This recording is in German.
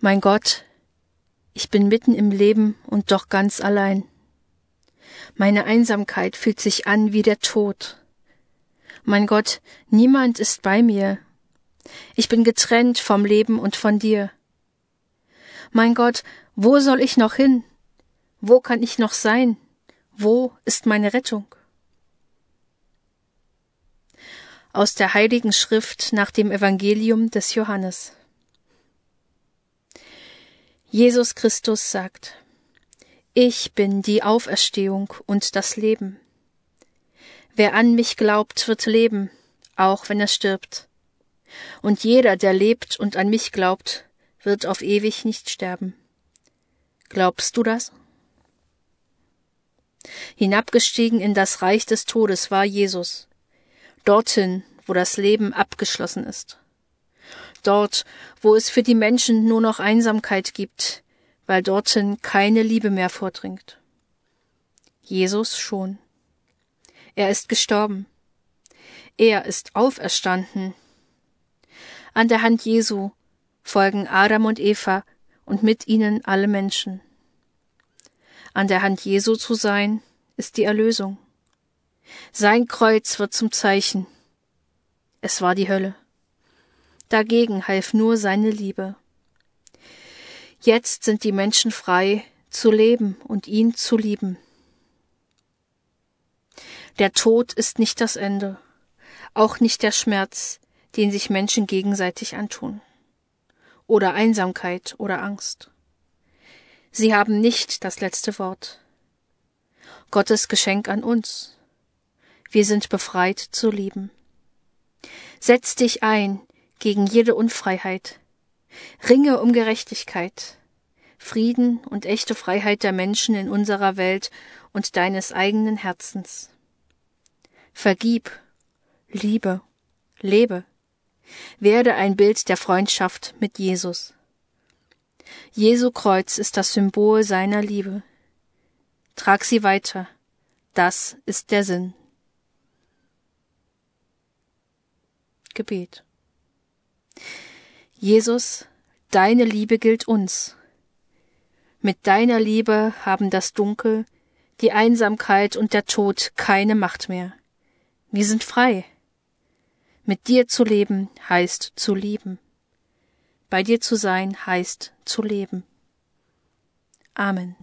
Mein Gott, ich bin mitten im Leben und doch ganz allein. Meine Einsamkeit fühlt sich an wie der Tod. Mein Gott, niemand ist bei mir. Ich bin getrennt vom Leben und von dir. Mein Gott, wo soll ich noch hin? Wo kann ich noch sein? Wo ist meine Rettung? Aus der Heiligen Schrift nach dem Evangelium des Johannes. Jesus Christus sagt: Ich bin die Auferstehung und das Leben. Wer an mich glaubt, wird leben, auch wenn er stirbt. Und jeder, der lebt und an mich glaubt, wird auf ewig nicht sterben. Glaubst du das? Hinabgestiegen in das Reich des Todes war Jesus, dorthin, wo das Leben abgeschlossen ist. Dort, wo es für die Menschen nur noch Einsamkeit gibt, weil dorthin keine Liebe mehr vordringt. Jesus schon. Er ist gestorben. Er ist auferstanden. An der Hand Jesu folgen Adam und Eva und mit ihnen alle Menschen. An der Hand Jesu zu sein, ist die Erlösung. Sein Kreuz wird zum Zeichen. Es war die Hölle. Dagegen half nur seine Liebe. Jetzt sind die Menschen frei, zu leben und ihn zu lieben. Der Tod ist nicht das Ende, auch nicht der Schmerz, den sich Menschen gegenseitig antun. Oder Einsamkeit oder Angst. Sie haben nicht das letzte Wort. Gottes Geschenk an uns. Wir sind befreit zu lieben. Setz dich ein gegen jede Unfreiheit. Ringe um Gerechtigkeit, Frieden und echte Freiheit der Menschen in unserer Welt und deines eigenen Herzens. Vergib, liebe, lebe. Werde ein Bild der Freundschaft mit Jesus. Jesu Kreuz ist das Symbol seiner Liebe. Trag sie weiter. Das ist der Sinn. Gebet. Jesus, deine Liebe gilt uns. Mit deiner Liebe haben das Dunkel, die Einsamkeit und der Tod keine Macht mehr. Wir sind frei. Mit dir zu leben heißt zu lieben. Bei dir zu sein heißt zu leben. Amen.